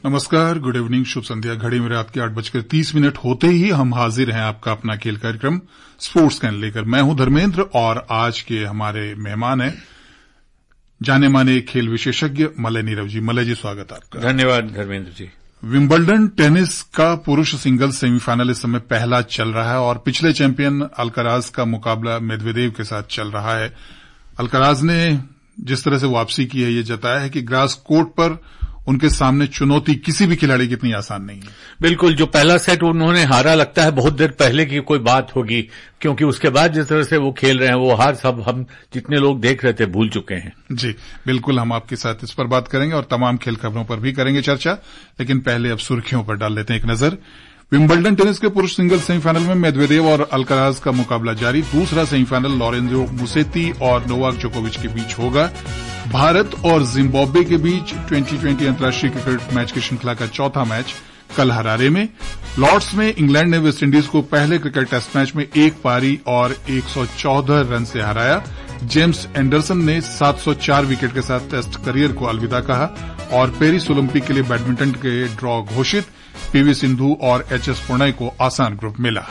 नमस्कार, good evening, शुभ संध्या। घड़ी में रात के 8:30 होते ही हम हाजिर हैं आपका अपना खेल कार्यक्रम स्पोर्ट्स कैन लेकर। मैं हूं धर्मेंद्र और आज के हमारे मेहमान हैं जाने माने खेल विशेषज्ञ मलय नीरव जी। मलय जी, स्वागत आपका। धन्यवाद धर्मेंद्र जी। विंबलडन टेनिस का पुरुष सिंगल्स सेमीफाइनल इस समय पहला चल रहा है और पिछले चैंपियन अल्कराज का मुकाबला मेदवेदेव के साथ चल रहा है। अल्कराज ने जिस तरह से वापसी की है, ये जताया है कि ग्रास कोर्ट पर उनके सामने चुनौती किसी भी खिलाड़ी की इतनी आसान नहीं है। बिल्कुल, जो पहला सेट उन्होंने हारा, लगता है बहुत देर पहले की कोई बात होगी, क्योंकि उसके बाद जिस तरह से वो खेल रहे हैं, वो हार सब हम जितने लोग देख रहे थे भूल चुके हैं। जी बिल्कुल, हम आपके साथ इस पर बात करेंगे और तमाम खेल खबरों पर भी करेंगे चर्चा, लेकिन पहले अब सुर्खियों पर डाल लेते हैं एक नजर। विंबलडन टेनिस के पुरुष सिंगल्स सेमीफाइनल में मेदवेदेव और अल्कराज का मुकाबला जारी। दूसरा सेमीफाइनल लोरेंजो मुसेती और नोवाक जोकोविच के बीच होगा। भारत और जिम्बाब्वे के बीच 2020 अंतर्राष्ट्रीय क्रिकेट मैच की श्रृंखला का चौथा मैच कल हरारे में। लॉर्ड्स में इंग्लैंड ने वेस्टइंडीज को पहले क्रिकेट टेस्ट मैच में एक पारी और 114 रन से हराया। जेम्स एंडरसन ने 704 विकेट के साथ टेस्ट करियर को अलविदा कहा और पेरिस ओलंपिक के लिए बैडमिंटन के ड्रॉ घोषित। पीवी सिंधु और एचएस प्रणय को आसान ग्रुप मिला।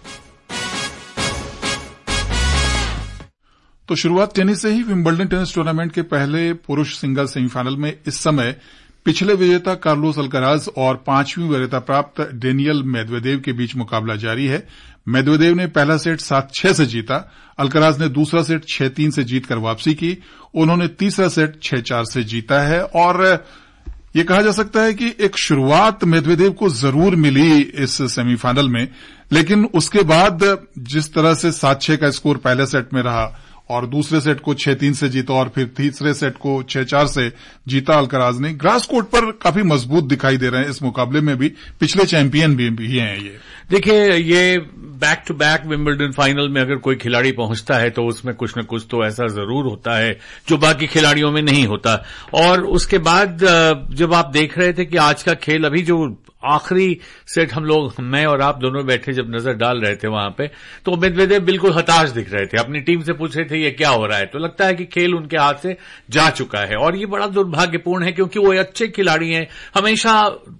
तो शुरुआत टेनिस से ही। विंबलडन टेनिस टूर्नामेंट के पहले पुरुष सिंगल सेमीफाइनल में इस समय पिछले विजेता कार्लोस अल्कराज और 5वीं वरीयता प्राप्त डेनियल मेदवेदेव के बीच मुकाबला जारी है। मेदवेदेव ने पहला सेट 7-6 से जीता। अल्कराज ने दूसरा सेट 6-3 से जीतकर वापसी की। उन्होंने तीसरा सेट 6-4 से जीता है और ये कहा जा सकता है कि एक शुरुआत मेदवेदेव को जरूर मिली इस सेमीफाइनल में, लेकिन उसके बाद जिस तरह से 7-6 का स्कोर पहले सेट में रहा और दूसरे सेट को 6-3 से जीता और फिर तीसरे सेट को 6-4 से जीता अल्कराज ने, ग्रास कोर्ट पर काफी मजबूत दिखाई दे रहे हैं। इस मुकाबले में भी पिछले चैंपियन भी हैं ये। देखिए, ये back to back Wimbledon final में अगर कोई खिलाड़ी पहुंचता है तो उसमें कुछ न कुछ तो ऐसा जरूर होता है जो बाकी खिलाड़ियों में नहीं होता। और उसके बाद जब आप देख रहे थे कि आज का खेल, अभी जो आखिरी सेट हम लोग, मैं और आप दोनों बैठे जब नजर डाल रहे थे वहां पे, तो मेदवेदेव बिल्कुल हताश दिख रहे थे। अपनी टीम से पूछ रहे थे ये क्या हो रहा है। तो लगता है कि खेल उनके हाथ से जा चुका है और ये बड़ा दुर्भाग्यपूर्ण है, क्योंकि वो अच्छे खिलाड़ी हैं, हमेशा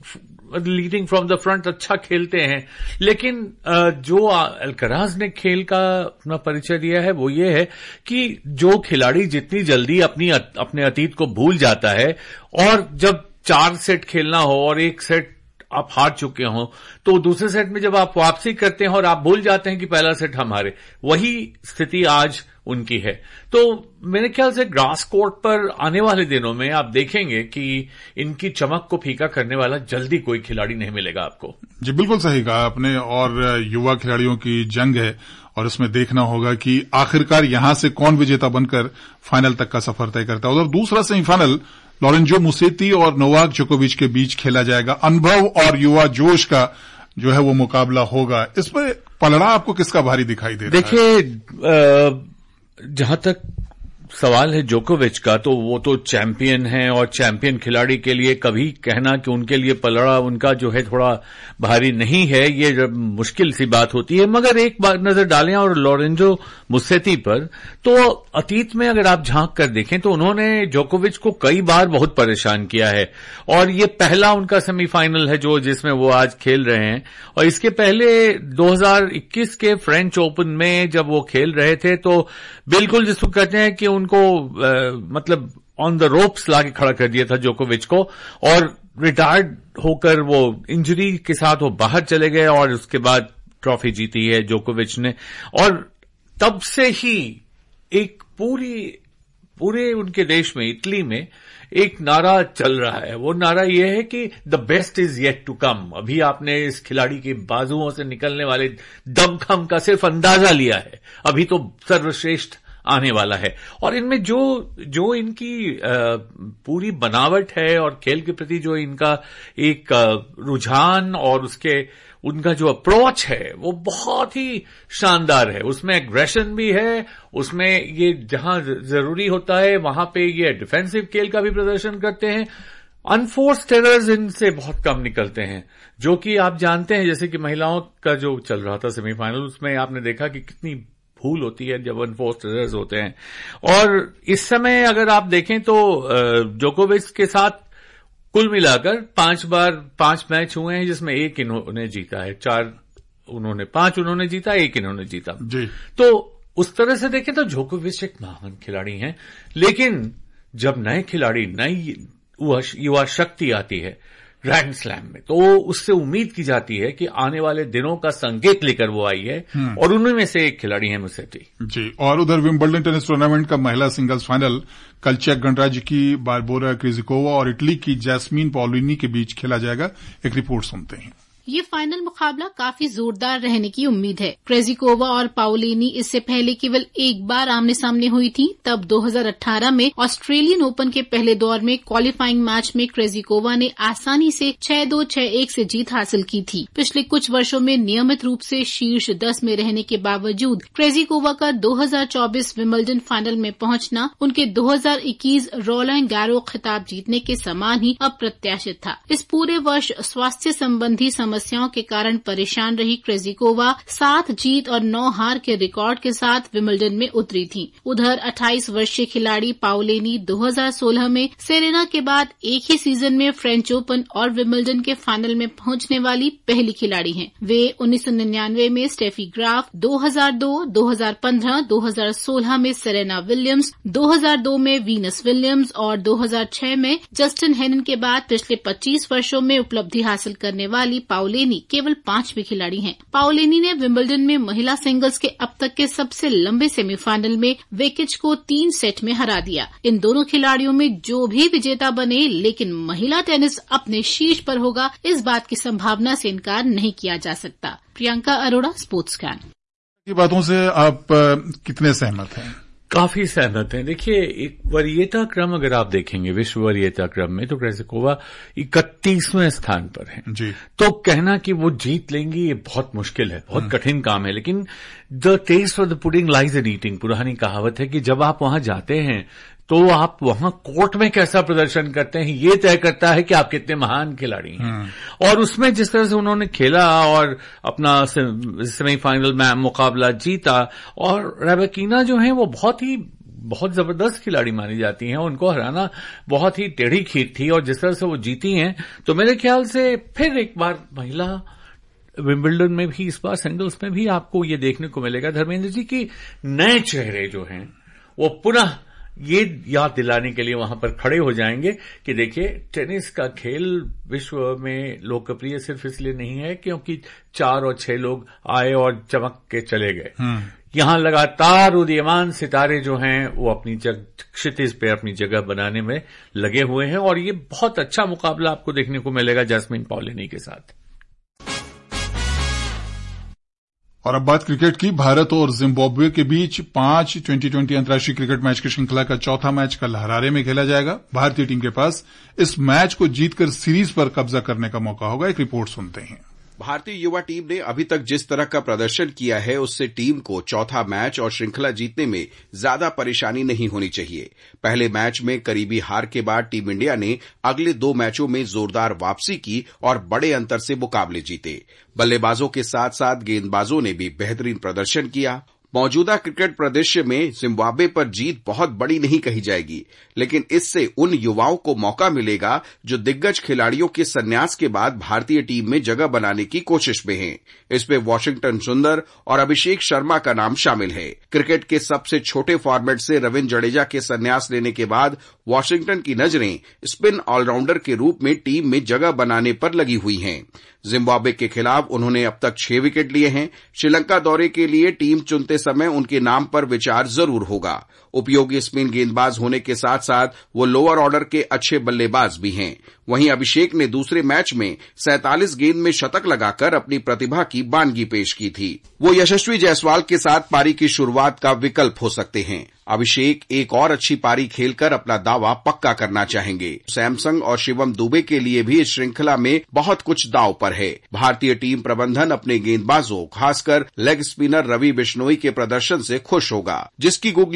लीडिंग फ्रॉम द फ्रंट अच्छा खेलते हैं। लेकिन जो अल्कराज ने खेल का अपना परिचय दिया है वो ये है कि जो खिलाड़ी जितनी जल्दी अपने अतीत को भूल जाता है, और जब 4 सेट खेलना हो और एक सेट आप हार चुके हो, तो दूसरे सेट में जब आप वापसी करते हैं और आप भूल जाते हैं कि पहला सेट हम हारे, वही स्थिति आज उनकी है। तो मेरे ख्याल से ग्रास कोर्ट पर आने वाले दिनों में आप देखेंगे कि इनकी चमक को फीका करने वाला जल्दी कोई खिलाड़ी नहीं मिलेगा आपको। जी बिल्कुल सही कहा आपने। और युवा खिलाड़ियों की जंग है और इसमें देखना होगा कि आखिरकार यहां से कौन विजेता बनकर फाइनल तक का सफर तय करता है। उधर दूसरा सेमीफाइनल लोरेंजो मुसेती और नोवाक जोकोविच के बीच खेला जाएगा। अनुभव और युवा जोश का जो है वो मुकाबला होगा। इसमें पलड़ा आपको किसका भारी दिखाई दे रहा है? देखिए, जहां तक सवाल है जोकोविच का, तो वो तो चैंपियन है और चैंपियन खिलाड़ी के लिए कभी कहना कि उनके लिए पलड़ा उनका जो है थोड़ा भारी नहीं है, ये मुश्किल सी बात होती है। मगर एक बार नजर डालें और लोरेंजो मुसेती पर, तो अतीत में अगर आप झांक कर देखें तो उन्होंने जोकोविच को कई बार बहुत परेशान किया है और ये पहला उनका सेमीफाइनल है जिसमें वो आज खेल रहे हैं। और इसके पहले 2021 के फ्रेंच ओपन में जब वो खेल रहे थे तो बिल्कुल जिसको कहते हैं कि उनको मतलब ऑन द रोप्स लाके खड़ा कर दिया था जोकोविच को, और रिटायर्ड होकर वो इंजरी के साथ वो बाहर चले गए और उसके बाद ट्रॉफी जीती है जोकोविच ने। और तब से ही एक पूरे उनके देश में, इटली में एक नारा चल रहा है। वो नारा ये है कि the best is yet to come. अभी आपने इस खिलाड़ी के बाजुओं से निकलने वाले दमखम का सिर्फ अंदाजा लिया है, अभी तो सर्वश्रेष्ठ आने वाला है। और इनमें जो इनकी पूरी बनावट है और खेल के प्रति जो इनका एक रुझान और उनका जो अप्रोच है वो बहुत ही शानदार है। उसमें एग्रेशन भी है, उसमें ये जहां जरूरी होता है वहां पे ये डिफेंसिव खेल का भी प्रदर्शन करते हैं। अनफोर्स्ड एरर्स इनसे बहुत कम निकलते हैं, जो कि आप जानते हैं, जैसे कि महिलाओं का जो चल रहा था सेमीफाइनल, उसमें आपने देखा कि कितनी भूल होती है जब अनफोर्स्ड एरर्स होते हैं। और इस समय अगर आप देखें तो जोकोविच के साथ कुल मिलाकर 5 मैच हुए हैं जिसमें 1 इन्होंने जीता है, 5 उन्होंने जीता, 1 इन्होंने जीता जी। तो उस तरह से देखें तो जोकोविच एक महान खिलाड़ी हैं, लेकिन जब नए खिलाड़ी, नई युवा शक्ति आती है ग्रैंड स्लैम में, तो उससे उम्मीद की जाती है कि आने वाले दिनों का संकेत लेकर वो आई है, और उन्हीं में से एक खिलाड़ी है मुसेटी जी। और उधर विंबलडन टेनिस टूर्नामेंट का महिला सिंगल्स फाइनल कल चेक गणराज्य की बारबोरा क्रिजिकोवा और इटली की जैस्मीन पॉलिनी के बीच खेला जाएगा। एक रिपोर्ट सुनते हैं। ये फाइनल मुकाबला काफी जोरदार रहने की उम्मीद है। क्रेजिकोवा और पाउलिनी इससे पहले केवल एक बार आमने सामने हुई थी, तब 2018 में ऑस्ट्रेलियन ओपन के पहले दौर में क्वालिफाइंग मैच में क्रेजिकोवा ने आसानी से 6-2, 6-1 से जीत हासिल की थी। पिछले कुछ वर्षों में नियमित रूप से शीर्ष 10 में रहने के बावजूद क्रेजिकोवा का 2024 विंबलडन फाइनल में पहुंचना उनके 2021 रोलैंड गैरोस खिताब जीतने के समान ही अप्रत्याशित था। इस पूरे वर्ष स्वास्थ्य संबंधी समस्याओं के कारण परेशान रही क्रेजिकोवा 7 जीत और 9 हार के रिकॉर्ड के साथ विंबलडन में उतरी थी। उधर 28 वर्षीय खिलाड़ी पाउलिनी 2016 में सेरेना के बाद एक ही सीजन में फ्रेंच ओपन और विंबलडन के फाइनल में पहुंचने वाली पहली खिलाड़ी हैं। वे 1999 में स्टेफी ग्राफ, 2002, 2015, 2016 में सेरेना विलियम्स, 2002 में वीनस विलियम्स और 2006 में जस्टिन हेनन के बाद पिछले 25 वर्षों में उपलब्धि हासिल करने वाली पाउलिनी केवल 5वीं खिलाड़ी हैं। पाउलिनी ने विंबलडन में महिला सिंगल्स के अब तक के सबसे लंबे सेमीफाइनल में वेकिच को 3 सेट में हरा दिया। इन दोनों खिलाड़ियों में जो भी विजेता बने, लेकिन महिला टेनिस अपने शीर्ष पर होगा, इस बात की संभावना से इनकार नहीं किया जा सकता। Priyanka Arora, sports can. ये बातों से आप कितने सहमत हैं? काफी सहमत हैं। देखिए, एक वरीयता क्रम अगर आप देखेंगे, विश्व वरीयता क्रम में, तो क्रेजिकोवा 31वें स्थान पर है जी। तो कहना कि वो जीत लेंगी ये बहुत मुश्किल है, बहुत कठिन काम है। लेकिन the test of the pudding lies in eating, पुरानी कहावत है कि जब आप वहां जाते हैं तो आप वहां कोर्ट में कैसा प्रदर्शन करते हैं ये तय करता है कि आप कितने महान खिलाड़ी हैं। और उसमें जिस तरह से उन्होंने खेला और अपना सेमीफाइनल में मुकाबला जीता, और रेबेकिना जो है वो बहुत जबरदस्त खिलाड़ी मानी जाती हैं, उनको हराना बहुत ही टेढ़ी खीर थी, और जिस तरह से वो जीती हैं, तो मेरे ख्याल से फिर एक बार महिला विंबलडन में भी, इस बार सिंगल्स में भी आपको ये देखने को मिलेगा धर्मेंद्र जी की नए चेहरे जो हैं वो पुनः ये याद दिलाने के लिए वहां पर खड़े हो जाएंगे कि देखिए, टेनिस का खेल विश्व में लोकप्रिय सिर्फ इसलिए नहीं है क्योंकि 4 और 6 लोग आए और चमक के चले गए। यहां लगातार उदीयमान सितारे जो हैं वो अपनी क्षितिज पे अपनी जगह बनाने में लगे हुए हैं, और ये बहुत अच्छा मुकाबला आपको देखने को मिलेगा जैस्मिन पॉलिनी के साथ। और अब बात क्रिकेट की। भारत और जिम्बाब्वे के बीच 5 2020 अंतर्राष्ट्रीय क्रिकेट मैच की श्रृंखला का चौथा मैच कल हरारे में खेला जाएगा। भारतीय टीम के पास इस मैच को जीतकर सीरीज पर कब्जा करने का मौका होगा। एक रिपोर्ट सुनते हैं। भारतीय युवा टीम ने अभी तक जिस तरह का प्रदर्शन किया है, उससे टीम को चौथा मैच और श्रृंखला जीतने में ज्यादा परेशानी नहीं होनी चाहिए। पहले मैच में करीबी हार के बाद टीम इंडिया ने अगले 2 मैचों में जोरदार वापसी की और बड़े अंतर से मुकाबले जीते। बल्लेबाजों के साथ साथ गेंदबाजों ने भी बेहतरीन प्रदर्शन किया। मौजूदा क्रिकेट परिदृश्य में जिम्बाब्वे पर जीत बहुत बड़ी नहीं कही जाएगी, लेकिन इससे उन युवाओं को मौका मिलेगा जो दिग्गज खिलाड़ियों के संन्यास के बाद भारतीय टीम में जगह बनाने की कोशिश में हैं। इसमें वॉशिंगटन सुंदर और अभिषेक शर्मा का नाम शामिल है। क्रिकेट के सबसे छोटे फॉर्मेट से रविंद्र जडेजा के संन्यास लेने के बाद वॉशिंगटन की नजरें स्पिन ऑलराउंडर के रूप में टीम में जगह बनाने पर लगी हुई हैं। जिम्बाब्वे के खिलाफ उन्होंने अब तक 6 विकेट लिए हैं। श्रीलंका दौरे के लिए टीम चुनते समय उनके नाम पर विचार जरूर होगा। उपयोगी स्पिन गेंदबाज होने के साथ साथ वो लोअर ऑर्डर के अच्छे बल्लेबाज भी हैं। वहीं अभिषेक ने दूसरे मैच में 47 गेंद में शतक लगाकर अपनी प्रतिभा की बानगी पेश की थी। वो यशस्वी जायसवाल के साथ पारी की शुरुआत का विकल्प हो सकते हैं। अभिषेक एक और अच्छी पारी खेलकर अपना दावा पक्का करना चाहेंगे। सैमसंग और शिवम दुबे के लिए भी इस श्रृंखला में बहुत कुछ दांव पर है। भारतीय टीम प्रबंधन अपने गेंदबाजों, खासकर लेग स्पिनर रवि बिश्नोई के प्रदर्शन से खुश होगा, जिसकी गुगली मेजबान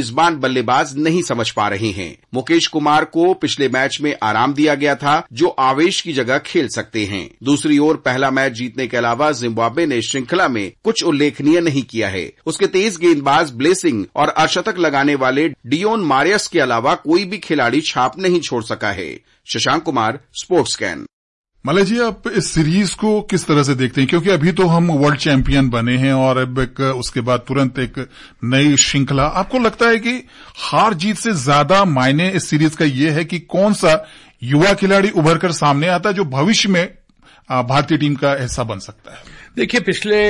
मेजबान बल्लेबाज नहीं समझ पा रहे हैं। मुकेश कुमार को पिछले मैच में आराम दिया गया था, जो आवेश की जगह खेल सकते हैं। दूसरी ओर पहला मैच जीतने के अलावा जिम्बाब्वे ने श्रृंखला में कुछ उल्लेखनीय नहीं किया है। उसके तेज गेंदबाज ब्लेसिंग और अर्धशतक लगाने वाले डियोन मारियस के अलावा कोई भी खिलाड़ी छाप नहीं छोड़ सका है। Shashank Kumar, sports can. मलय जी, आप इस सीरीज को किस तरह से देखते हैं? क्योंकि अभी तो हम वर्ल्ड चैंपियन बने हैं और अब उसके बाद तुरंत एक नई श्रृंखला। आपको लगता है कि हार जीत से ज्यादा मायने इस सीरीज का ये है कि कौन सा युवा खिलाड़ी उभर कर सामने आता है जो भविष्य में भारतीय टीम का हिस्सा बन सकता है? देखिए, पिछले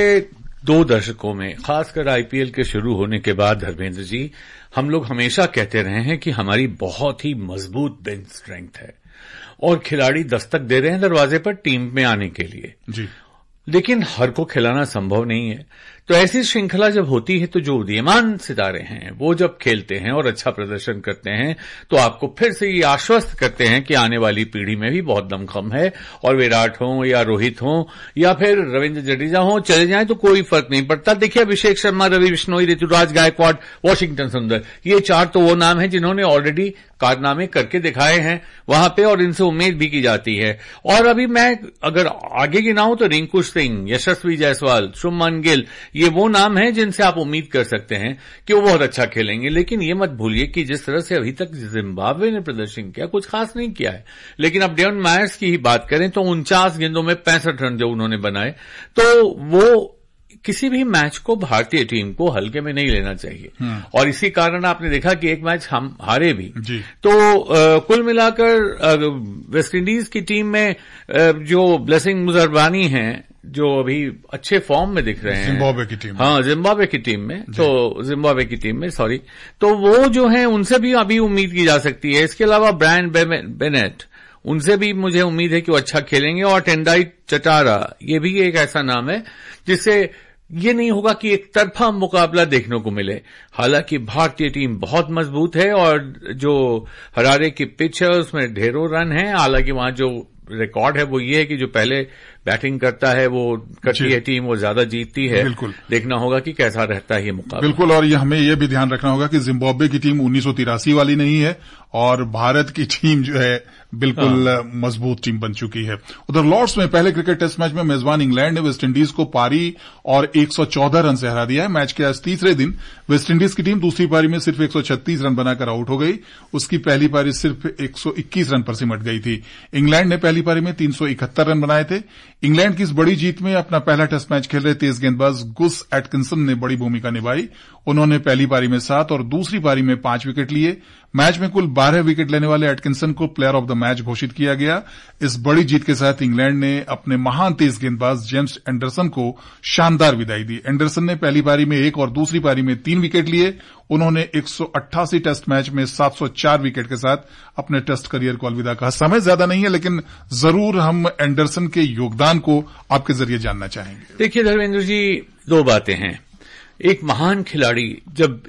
2 दशकों में, खासकर आईपीएल के शुरू होने के बाद धर्मेंद्र जी, हम लोग हमेशा कहते रहे हैं कि हमारी बहुत ही मजबूत बेंच स्ट्रेंथ है और खिलाड़ी दस्तक दे रहे हैं दरवाजे पर टीम में आने के लिए जी। लेकिन हर को खिलाना संभव नहीं है। तो ऐसी श्रृंखला जब होती है तो जो उदीयमान सितारे हैं वो जब खेलते हैं और अच्छा प्रदर्शन करते हैं तो आपको फिर से ये आश्वस्त करते हैं कि आने वाली पीढ़ी में भी बहुत दमखम है और विराट हो या रोहित हो या फिर रविंद्र जडेजा हो, चले जाएं तो कोई फर्क नहीं पड़ता। देखिए, अभिषेक शर्मा, रवि बिश्नोई, ऋतुराज गायकवाड़, वॉशिंगटन सुंदर, ये 4 तो वो नाम हैं जिन्होंने ऑलरेडी कारनामे करके दिखाए हैं वहां पे और इनसे उम्मीद भी की जाती है। और अभी मैं अगर आगे गिनाऊं तो रिंकू सिंह, यशस्वी जायसवाल, शुभमन गिल, ये वो नाम हैं जिनसे आप उम्मीद कर सकते हैं कि वो बहुत अच्छा खेलेंगे। लेकिन ये मत भूलिए कि जिस तरह से अभी तक जिम्बाब्वे ने प्रदर्शन किया, कुछ खास नहीं किया है। लेकिन अब डियोन मायर्स की ही बात करें तो 49 गेंदों में 65 रन जो उन्होंने बनाए, तो वो किसी भी मैच को भारतीय टीम को हल्के में नहीं लेना चाहिए। और इसी कारण आपने देखा कि एक मैच हम हारे भी जी। तो कुल मिलाकर वेस्ट इंडीज की टीम में जो ब्लेसिंग मुजरबानी हैं, जो अभी अच्छे फॉर्म में दिख रहे हैं, जिम्बाब्वे की टीम, हाँ, जिम्बाब्वे की टीम में, तो जिम्बाब्वे की टीम में सॉरी, तो वो जो है उनसे भी अभी उम्मीद की जा सकती है। इसके अलावा ब्रायन बेनेट, उनसे भी मुझे उम्मीद है कि वो अच्छा खेलेंगे। और टेंडाई चटारा, ये भी एक ऐसा नाम है जिससे ये नहीं होगा कि एक तरफा मुकाबला देखने को मिले। हालांकि भारतीय टीम बहुत मजबूत है और जो हरारे की पिच है उसमें ढेरों रन हैं। हालांकि वहां जो रिकॉर्ड है वो ये है कि जो पहले बैटिंग करता है वो करती है टीम, वो ज्यादा जीतती है। बिल्कुल देखना होगा कि कैसा रहता है ये मुकाबला। बिल्कुल, और ये हमें ये भी ध्यान रखना होगा कि जिम्बाब्वे की टीम 1983 वाली नहीं है और भारत की टीम जो है बिल्कुल मजबूत टीम बन चुकी है। उधर लॉर्ड्स में पहले क्रिकेट टेस्ट मैच में मेजबान इंग्लैंड ने वेस्ट इंडीज को पारी और 114 रन से हरा दिया है। मैच के आज तीसरे दिन वेस्ट इंडीज की टीम दूसरी पारी में सिर्फ 136 रन बनाकर आउट हो गई। उसकी पहली पारी सिर्फ 121 रन पर सिमट गई थी। इंग्लैंड ने पहली पारी में 371 रन बनाए थे। इंग्लैंड की इस बड़ी जीत में अपना पहला टेस्ट मैच खेल रहे तेज गेंदबाज गुस एटकिंसन ने बड़ी भूमिका निभाई। उन्होंने पहली पारी में 7 और दूसरी पारी में 5 विकेट लिए। मैच में कुल 12 विकेट लेने वाले एटकिंसन को प्लेयर ऑफ द मैच घोषित किया गया। इस बड़ी जीत के साथ इंग्लैंड ने अपने महान तेज गेंदबाज जेम्स एंडरसन को शानदार विदाई दी। एंडरसन ने पहली पारी में 1 और दूसरी पारी में 3 विकेट लिए। उन्होंने 188 टेस्ट मैच में 704 विकेट के साथ अपने टेस्ट करियर को अलविदा कहा। समय ज्यादा नहीं है, लेकिन जरूर हम एंडरसन के योगदान को आपके जरिए जानना चाहेंगे। देखिए धर्मेंद्र जी, 2 बातें हैं। एक महान खिलाड़ी जब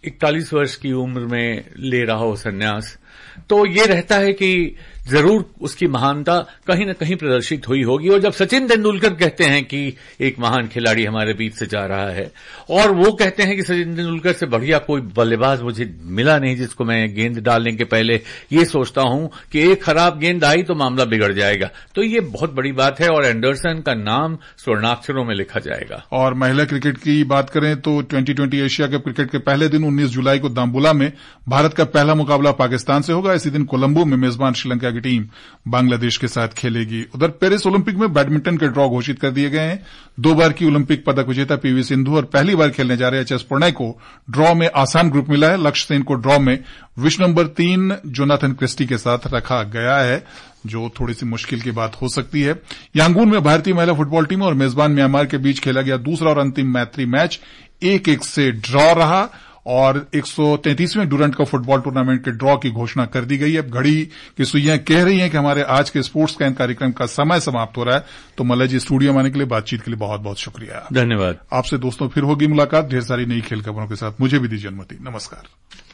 41 वर्ष की उम्र में ले रहा हो संन्यास, तो ये रहता है कि जरूर उसकी महानता कहीं न कहीं प्रदर्शित हुई होगी। और जब सचिन तेंदुलकर कहते हैं कि एक महान खिलाड़ी हमारे बीच से जा रहा है और वो कहते हैं कि सचिन तेंदुलकर से बढ़िया कोई बल्लेबाज मुझे मिला नहीं जिसको मैं गेंद डालने के पहले ये सोचता हूं कि एक खराब गेंद आई तो मामला बिगड़ जाएगा, तो ये बहुत बड़ी बात है और एंडरसन का नाम स्वर्णाक्षरों में लिखा जाएगा। और महिला क्रिकेट की बात करें तो 2020 एशिया कप क्रिकेट के पहले दिन 19 जुलाई को दाम्बुला में भारत का पहला मुकाबला पाकिस्तान से होगा। इसी दिन कोलंबो में मेजबान श्रीलंका की टीम बांग्लादेश के साथ खेलेगी। उधर पेरिस ओलंपिक में बैडमिंटन के ड्रॉ घोषित कर दिए गए हैं। 2 बार की ओलंपिक पदक विजेता पीवी सिंधु और पहली बार खेलने जा रहे एचएस प्रणय को ड्रॉ में आसान ग्रुप मिला है। लक्ष्य सेन को ड्रॉ में विश्व नंबर 3 जोनाथन क्रिस्टी के साथ रखा गया है, जो थोड़ी सी मुश्किल की बात हो सकती है। यांगून में भारतीय महिला फुटबॉल टीम और मेजबान म्यांमार के बीच खेला गया दूसरा और अंतिम मैत्री मैच 1-1 से ड्रॉ रहा और 133वें डुरंट कप फुटबॉल टूर्नामेंट के ड्रॉ की घोषणा कर दी गई। अब घड़ी की सुइयां कह रही हैं कि हमारे आज के स्पोर्ट्स कैन कार्यक्रम का समय समाप्त हो रहा है। तो मलय जी, स्टूडियो में आने के लिए, बातचीत के लिए बहुत बहुत शुक्रिया। धन्यवाद। आपसे दोस्तों फिर होगी मुलाकात ढेर सारी नई खेल खबरों के साथ। मुझे भी दीजिए अनुमति। नमस्कार।